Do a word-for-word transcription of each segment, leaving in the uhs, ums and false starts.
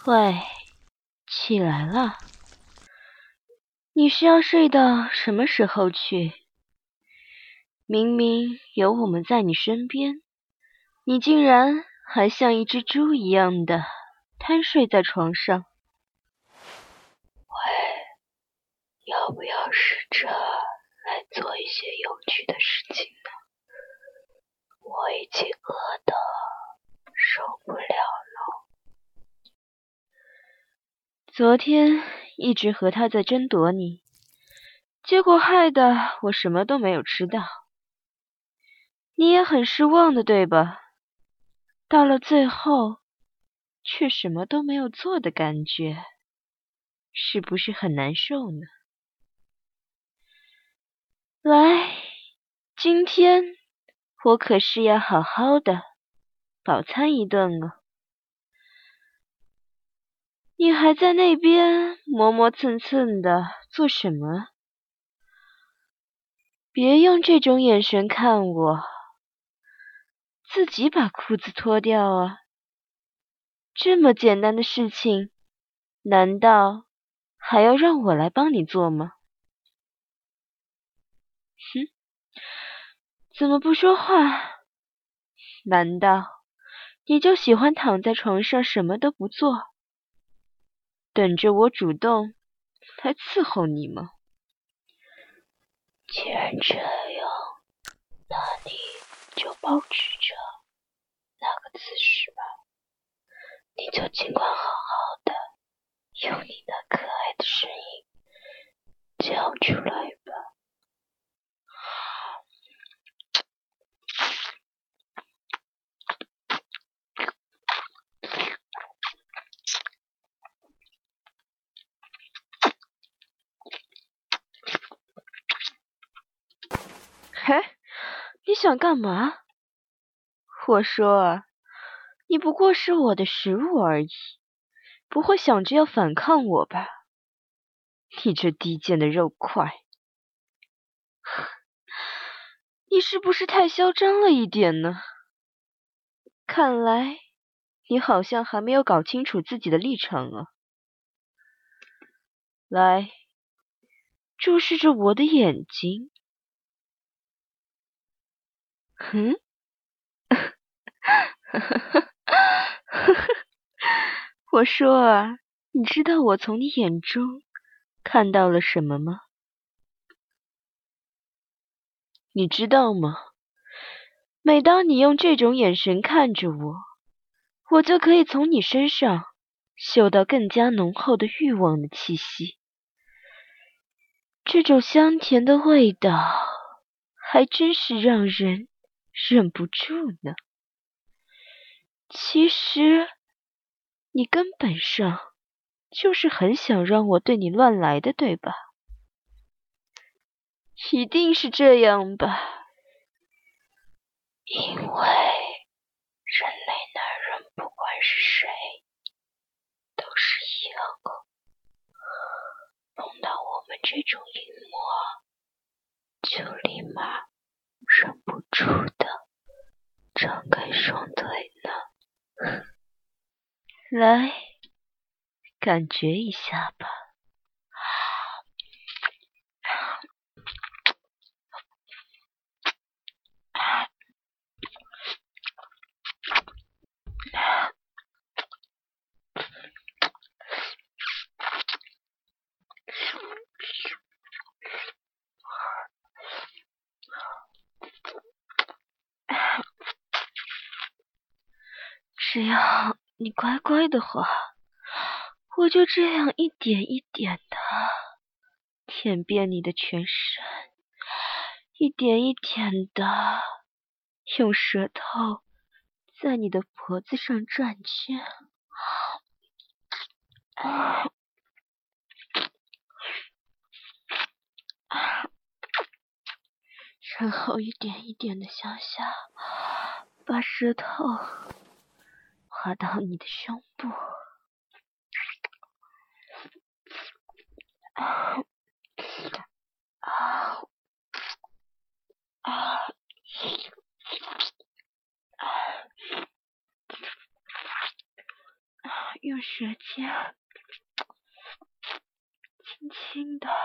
喂，起来了。你是要睡到什么时候去？明明有我们在你身边，你竟然还像一只猪一样的瘫睡在床上。 喂，要不要试着来做一些有趣的事情呢？我已经饿得受不了了。 昨天一直和他在争夺你，结果害得我什么都没有吃到。你也很失望的，对吧？到了最后，却什么都没有做的感觉，是不是很难受呢？来，今天我可是要好好的饱餐一顿了。你还在那边磨磨蹭蹭的做什么？别用这种眼神看我，自己把裤子脱掉啊！这么简单的事情，难道还要让我来帮你做吗？哼，怎么不说话？难道你就喜欢躺在床上什么都不做，等着我主动来伺候你吗？ 既然这样，那你就保持着那个姿势吧。你就尽管好好的用你那可爱的声音叫出来吧。 嘿，你想干嘛？我说啊，你不过是我的食物而已，不会想着要反抗我吧？你这低贱的肉块，你是不是太嚣张了一点呢？看来你好像还没有搞清楚自己的立场啊。来，注视着我的眼睛。哼，我说啊，你知道我从你眼中看到了什么吗？你知道吗？每当你用这种眼神看着我，我就可以从你身上嗅到更加浓厚的欲望的气息。这种香甜的味道，还真是让人忍不住呢。其实，你根本上就是很想让我对你乱来的，对吧？一定是这样吧？ 因为人类男人不管是谁都是一样的，碰到我们这种淫魔就立马忍不住的张开双腿呢。 来，感觉一下吧。只要你乖乖的话，我就这样一点一点的舔遍你的全身，一点一点的用舌头在你的脖子上转圈，然后一点一点的向下，把舌头滑到你的胸部。啊啊啊！ 用舌尖轻轻的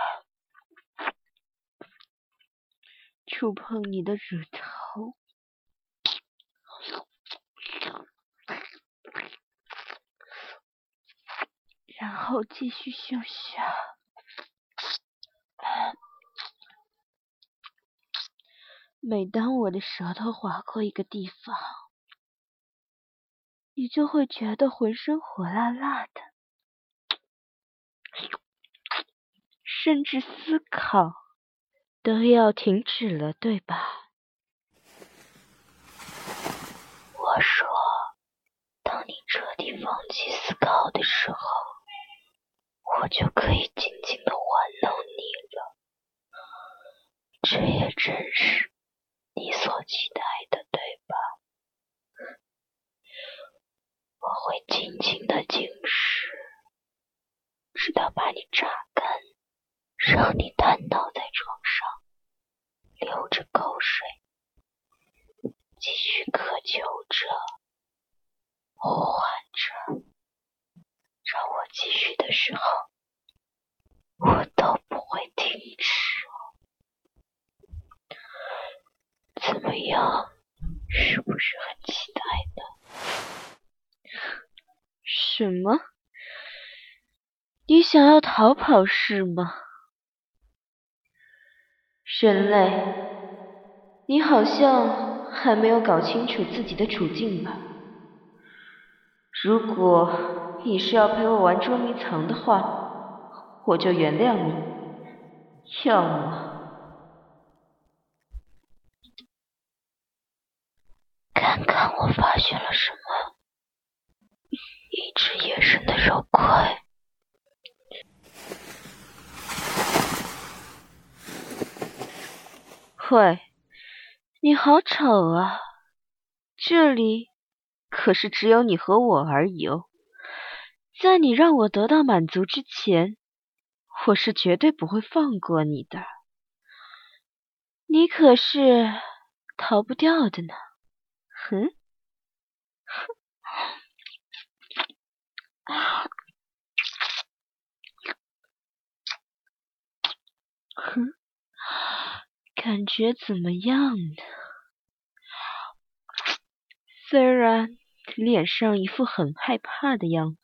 触碰你的乳头，然后继续向下。每当我的舌头划过一个地方，你就会觉得浑身火辣辣的，甚至思考都要停止了，对吧？ 我说，当你彻底放弃思考的时候，我就可以静静地玩弄你了。这也正是你所期待的，对吧？我会静静地静视，直到把你榨干，让你瘫倒在床上，流着口水，继续渴求着，呼唤着，让我继续的时候，我都不会停止。怎么样，是不是很期待呢？ 什么？你想要逃跑是吗？人类，你好像还没有搞清楚自己的处境吧？如果你是要陪我玩捉迷藏的话，我就原谅你。要么…… 看看我发现了什么？一只野生的肉块。 喂，你好丑啊！这里可是只有你和我而已哦。在你让我得到满足之前，我是绝对不会放过你的。你可是逃不掉的呢。哼！哼！感觉怎么样呢？虽然脸上一副很害怕的样子，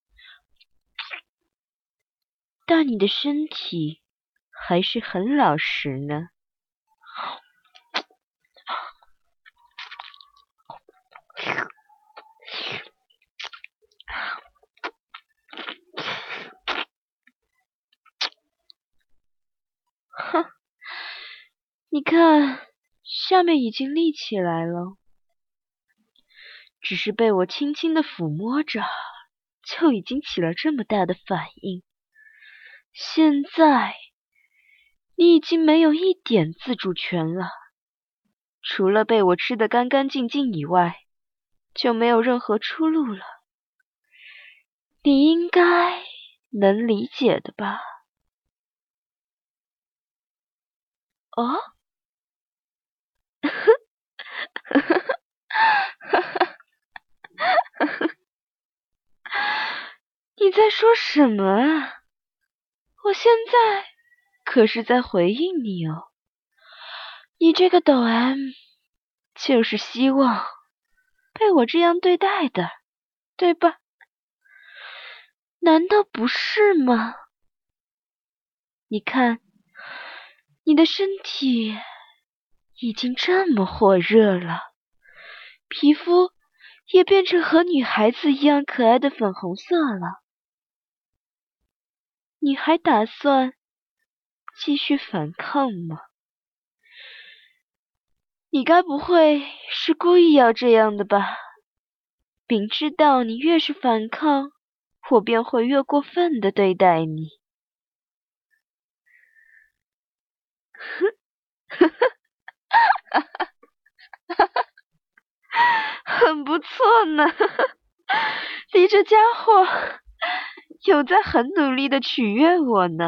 但你的身体还是很老实呢。哼，你看，下面已经立起来了，只是被我轻轻的抚摸着，就已经起了这么大的反应。现在，你已经没有一点自主权了，除了被我吃得干干净净以外，就没有任何出路了。你应该能理解的吧？哦？你在说什么啊？我现在可是在回应你哦。你这个抖 M 就是希望被我这样对待的，对吧？难道不是吗？你看，你的身体已经这么火热了，皮肤也变成和女孩子一样可爱的粉红色了。你还打算继续反抗吗？你该不会是故意要这样的吧？明知道你越是反抗，我便会越过分的对待你。很不错呢，你这家伙有在很努力的取悦我呢。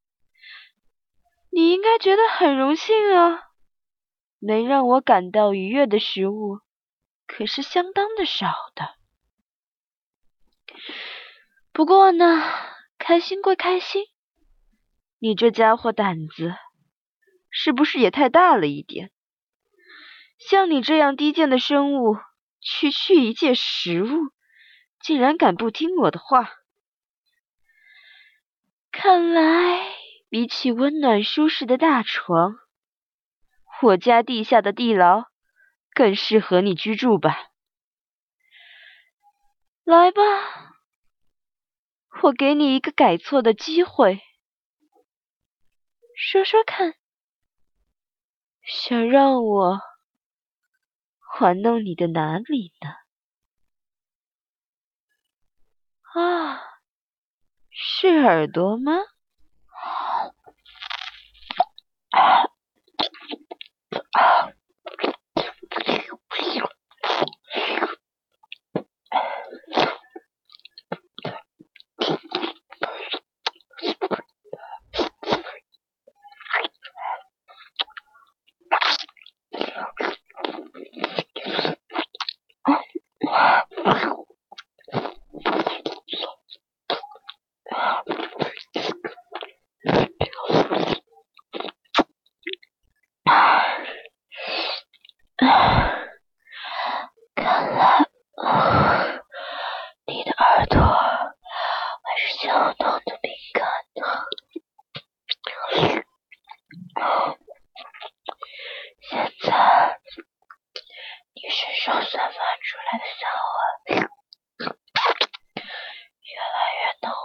你应该觉得很荣幸啊，能让我感到愉悦的食物可是相当的少的。 不过呢，开心归开心，你这家伙胆子是不是也太大了一点？像你这样低贱的生物，区区一介食物，竟然敢不听我的话。看来比起温暖舒适的大床，我家地下的地牢更适合你居住吧。来吧，我给你一个改错的机会，说说看，想让我玩弄你的哪里呢？啊，是耳朵吗？ 看来你的耳朵还是相当的敏感呢。现在你身上散发出来的香味越来越浓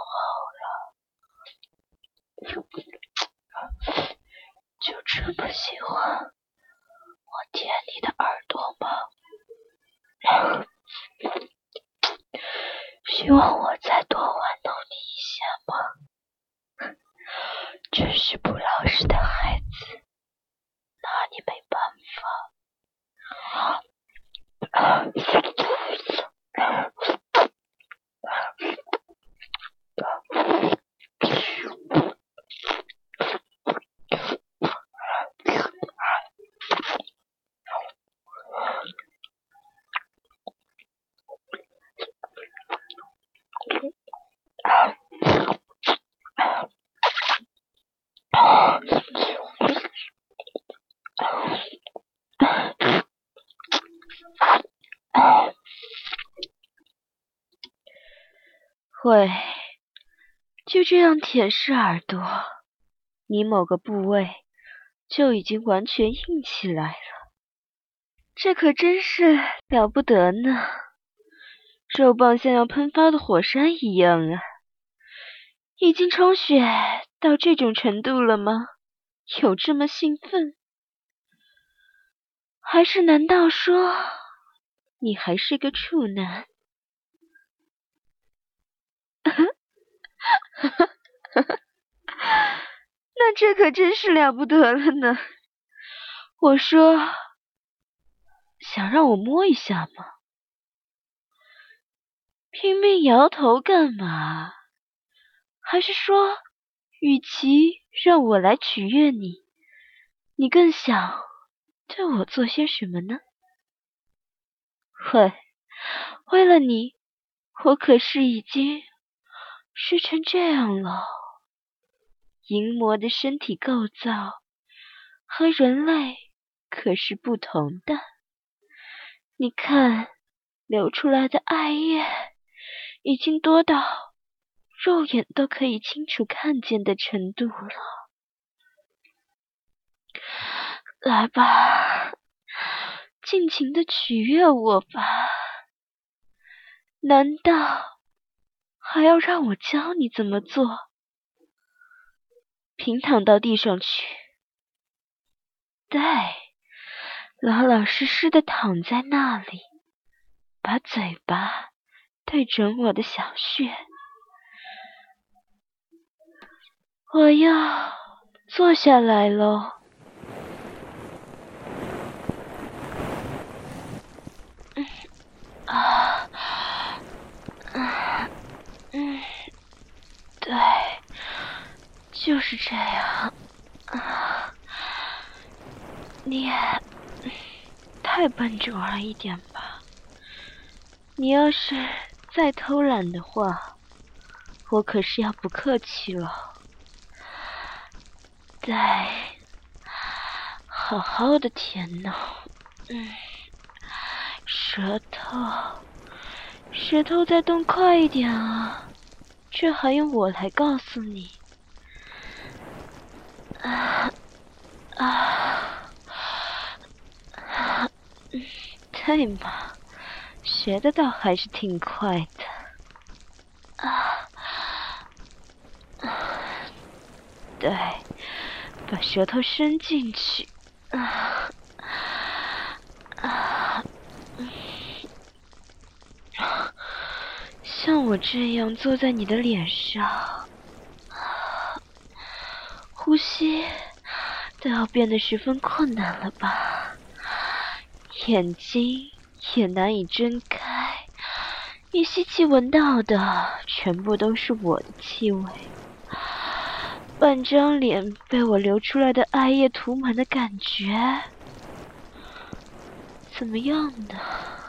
厚了，就这么喜欢我舔你的耳朵吗？希望我再多玩弄你一下吗？真是不老实的孩子，拿你没办会，就这样舔舐耳朵，你某个部位就已经完全硬起来了，这可真是了不得呢！肉棒像要喷发的火山一样啊！已经充血到这种程度了吗？有这么兴奋？还是难道说你还是个处男？那这可真是了不得了呢！我说，想让我摸一下吗？拼命摇头干嘛？还是说，与其让我来取悦你，你更想对我做些什么呢？喂，为了你，我可是已经湿成这样了。淫魔的身体构造和人类可是不同的。你看，流出来的艾叶已经多到肉眼都可以清楚看见的程度了。来吧，尽情的取悦我吧。难道还要让我教你怎么做？平躺到地上去，对，老老实实的躺在那里，把嘴巴对准我的小穴。我要坐下来咯。嗯啊，嗯嗯，对，就是这样。啊，你也太笨拙了一点吧。你要是再偷懒的话， 我可是要不客气了。再好好的舔呢，嗯，舌头，舌头再动快一点啊！这还用我来告诉你？啊啊！对嘛，学的倒还是挺快的。啊，对，把舌头伸进去。啊啊！像我这样坐在你的脸上，呼吸都要变得十分困难了吧？眼睛也难以睁开，一吸气闻到的全部都是我的气味，半张脸被我流出来的艾叶涂满的感觉，怎么样呢？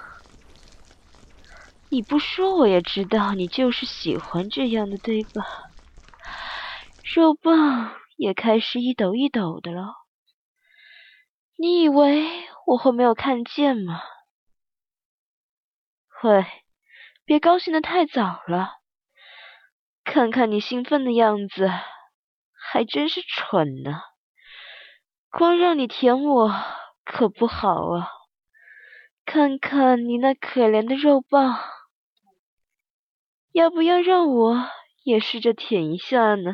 你不说我也知道你就是喜欢这样的，对吧？肉棒也开始一抖一抖的了，你以为我会没有看见吗？喂，别高兴得太早了，看看你兴奋的样子，还真是蠢呢。光让你舔我可不好啊，看看你那可怜的肉棒，要不要让我也试着舔一下呢？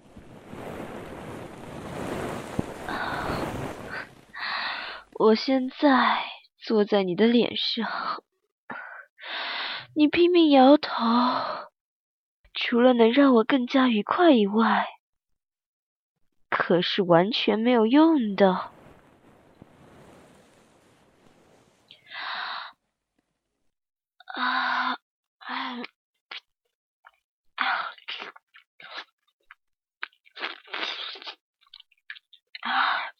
我现在坐在你的脸上，你拼命摇头，除了能让我更加愉快以外，可是完全没有用的。啊啊啊啊！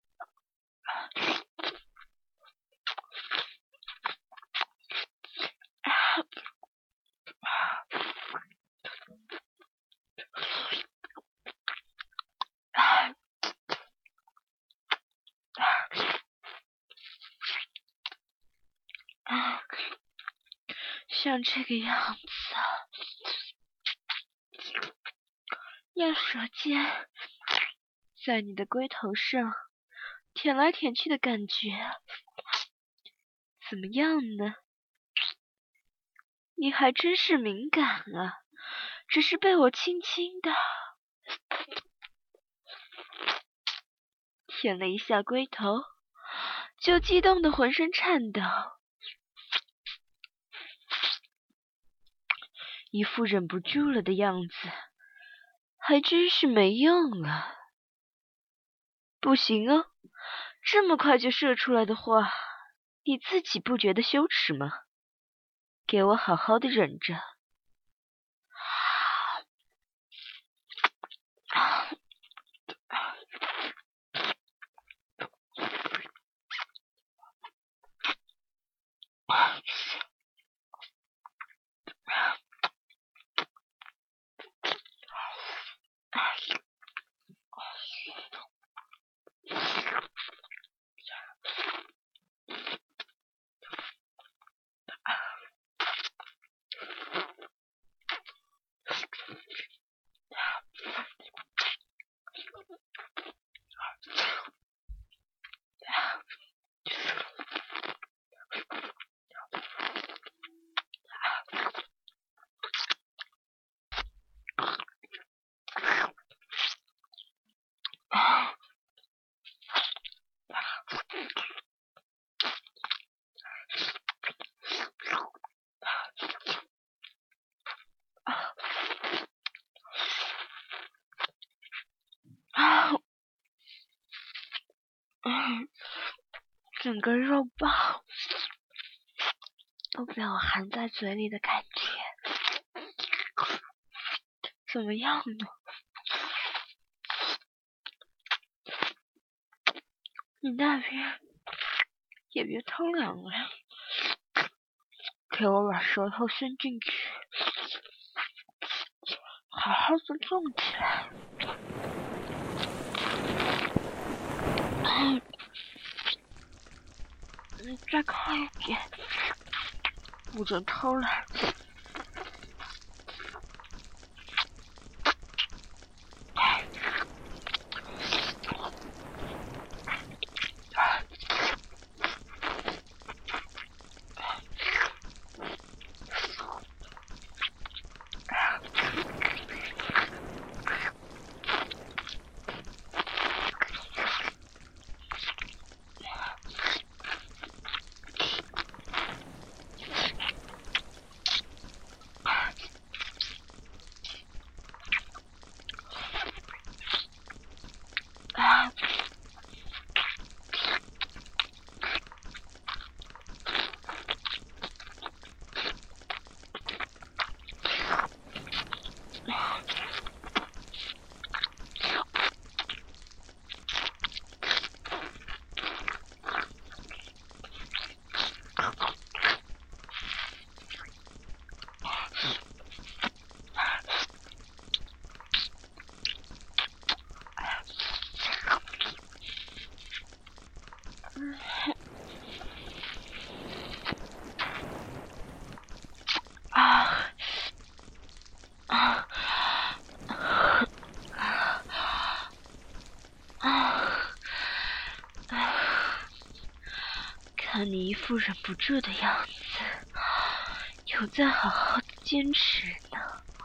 啊，像这个样子，用舌尖在你的龟头上舔来舔去的感觉，怎么样呢？你还真是敏感啊，只是被我轻轻的舔了一下龟头，就激动的浑身颤抖，一副忍不住了的样子，还真是没用啊！不行啊，这么快就射出来的话，你自己不觉得羞耻吗？给我好好的忍着。啊！嗯，整个肉棒都被我含在嘴里的感觉，怎么样呢？你那边也别偷懒了，给我把舌头伸进去。 好好的动起来。嗯，你再快一点，不准偷懒。啊啊啊！看你一副忍不住的样子，有在好好的坚持呢。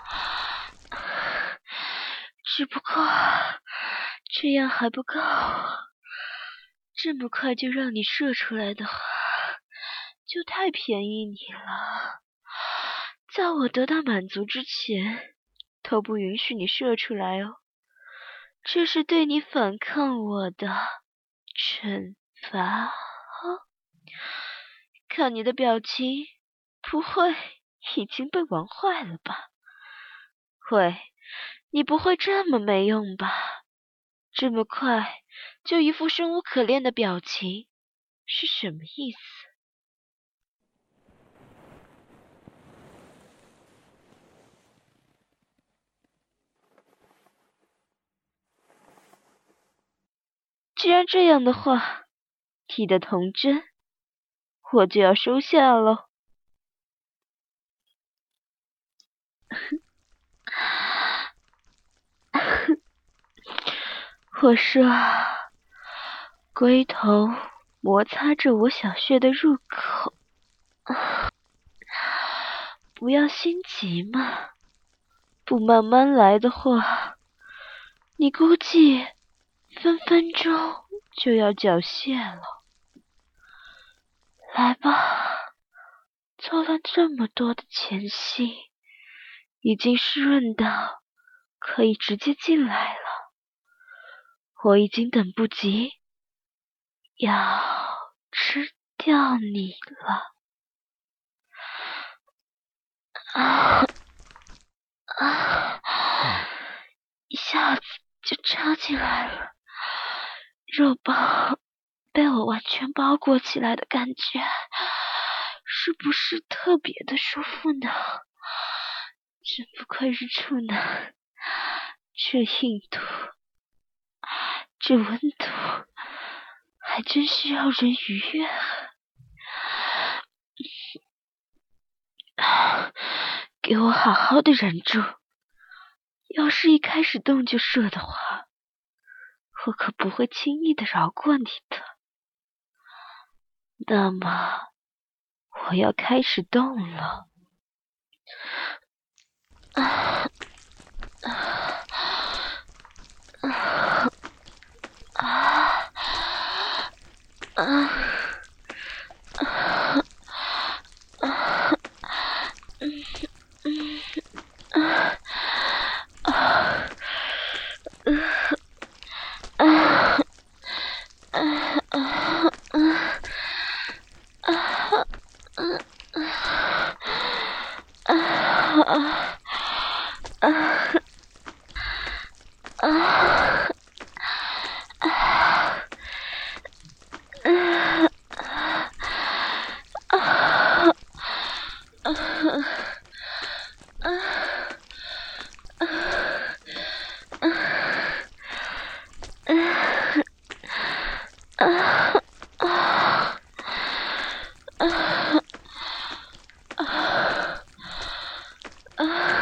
只不过这样还不够，这么快就让你射出来的话，就太便宜你了。在我得到满足之前，都不允许你射出来哦。这是对你反抗我的惩罚哦。看你的表情，不会已经被玩坏了吧？会，你不会这么没用吧？这么快就一副生无可恋的表情，是什么意思？既然这样的话，你的童真我就要收下喽。我说，龟头摩擦着我小穴的入口，不要心急嘛，不慢慢来的话，你估计分分钟就要缴械了。来吧，做了这么多的前戏，已经湿润到可以直接进来了。我已经等不及要吃掉你了。啊啊！一下子就插进来了，肉包被我完全包裹起来的感觉，是不是特别的舒服呢？真不愧是处男，这硬度，这温度，还真是让人愉悦啊！给我好好的忍住，要是一开始动就射的话，我可不会轻易的饶过你的。那么，我要开始动了。啊啊啊啊啊啊啊！嗯嗯啊啊啊啊啊啊！啊嗯啊啊啊啊啊！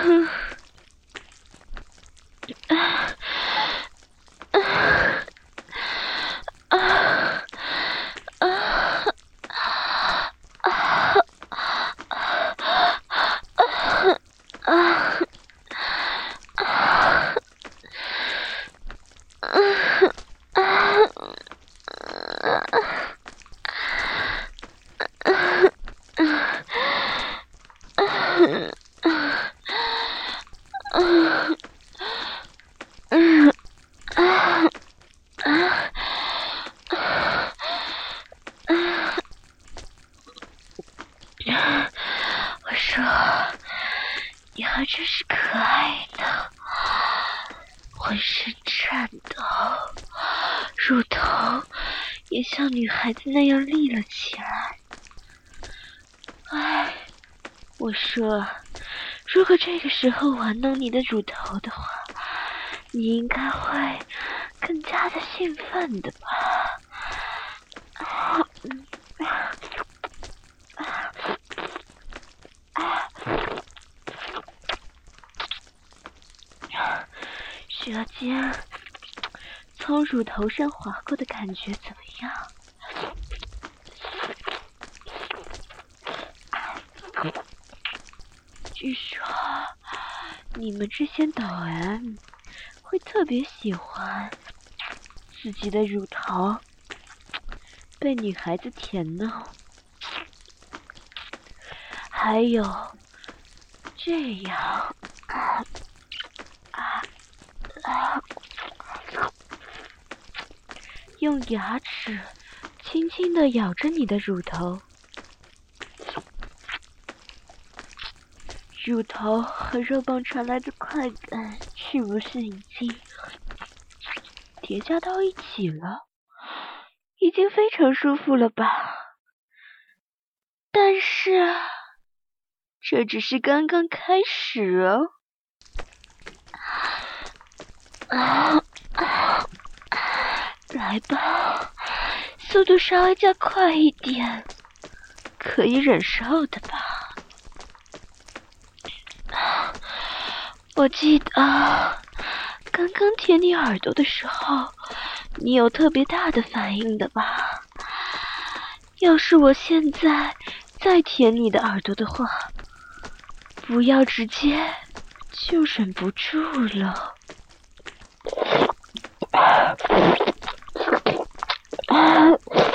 我说，你还真是可爱呢，浑身颤抖，乳头也像女孩子那样立了起来。哎，我说，如果这个时候玩弄你的乳头的话，你应该会更加的兴奋的吧？啊嗯啊啊舌尖从乳头上划过的感觉怎么样？据说你们这些导 M 会特别喜欢自己的乳头被女孩子舔呢。还有这样啊啊啊，用牙齿轻轻地咬着你的乳头，乳头和肉棒传来的快感是不是已经叠加到一起了？已经非常舒服了吧？但是这只是刚刚开始哦。啊啊！来吧，速度稍微加快一点，可以忍受的吧？我记得刚刚舔你耳朵的时候，你有特别大的反应的吧？要是我现在再舔你的耳朵的话，不要直接就忍不住了。啊啊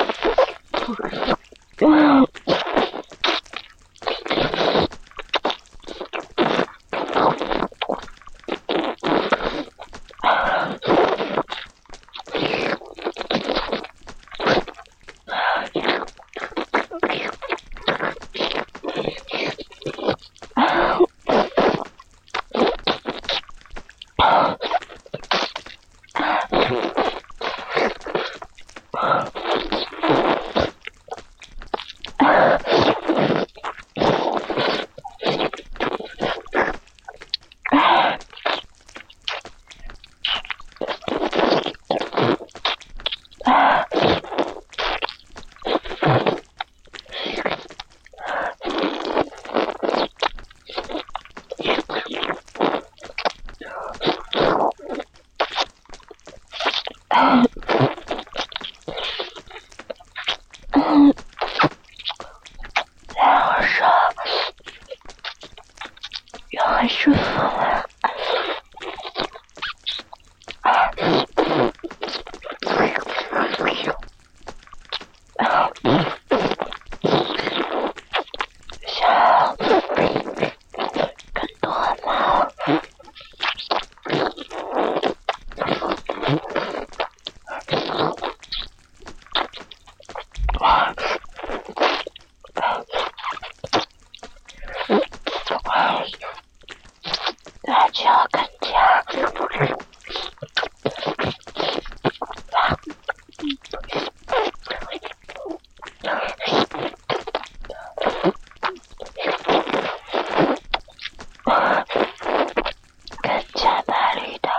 我说，有很舒服吗？想更多吗？那就要更加更加卖力的。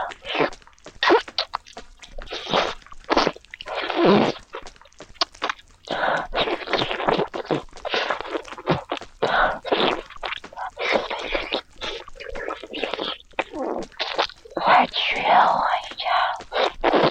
要回家。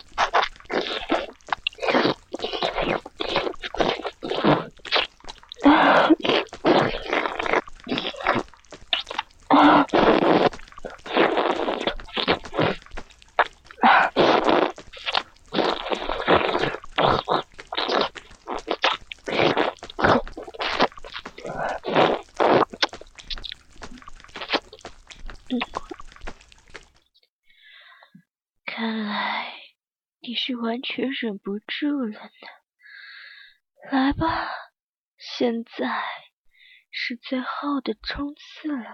看来你是完全忍不住了呢。来吧，现在是最后的冲刺了。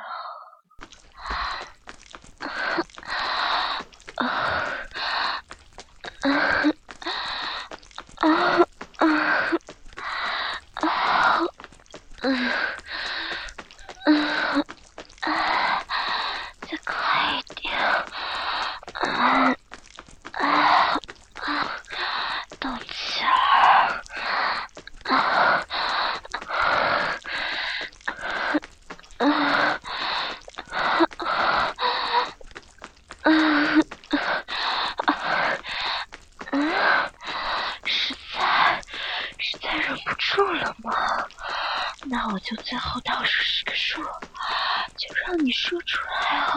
啊啊啊啊啊！嗯啊，再快一点！啊啊啊！动起来！啊啊啊啊！实在实在忍不住了吗？那我就最后倒数十个数，就让你说出来啊！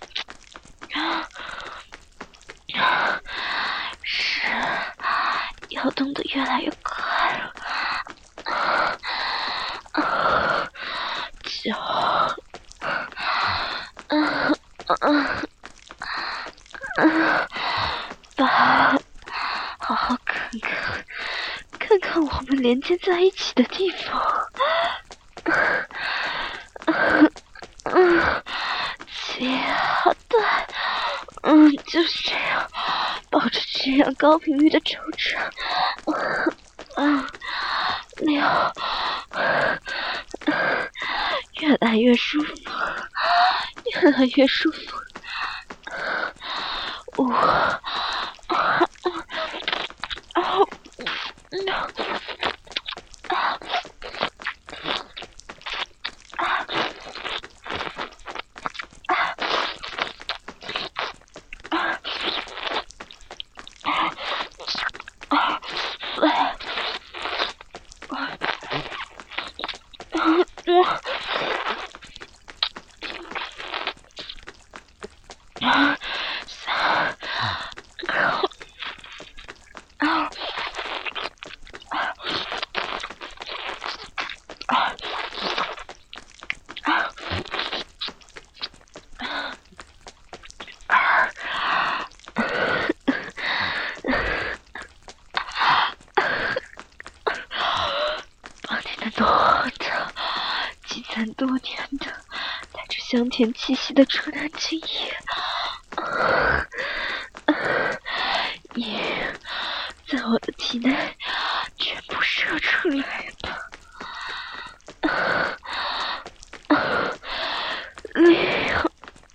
啊，是，要动得越来越快了。啊啊，九，嗯嗯嗯，八，好好看看，看看我们连接在一起的地方。嗯嗯，七，好的，嗯，就是这样，保持这样高频率的抽插。嗯，六，越来越舒服，越来越舒服。五，啊啊啊！帮你的诺的积攒多年的带着香甜气息的纯然精液，你在我的体内全部射出来吧。六，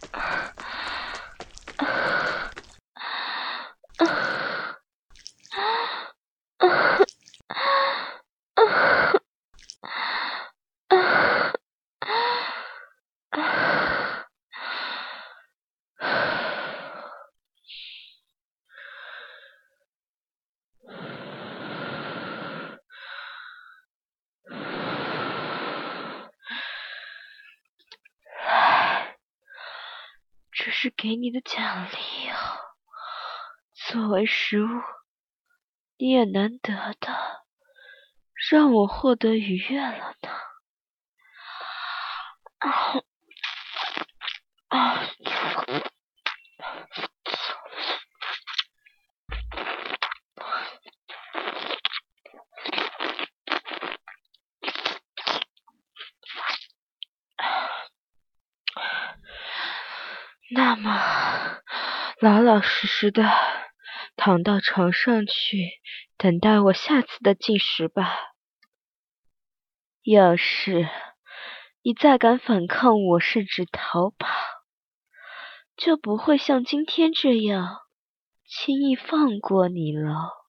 这是给你的奖励哦，作为食物，你也难得的让我获得愉悦了呢。啊啊！那么，老老实实的躺到床上去，等待我下次的进食吧。要是你再敢反抗我，甚至逃跑，就不会像今天这样轻易放过你了。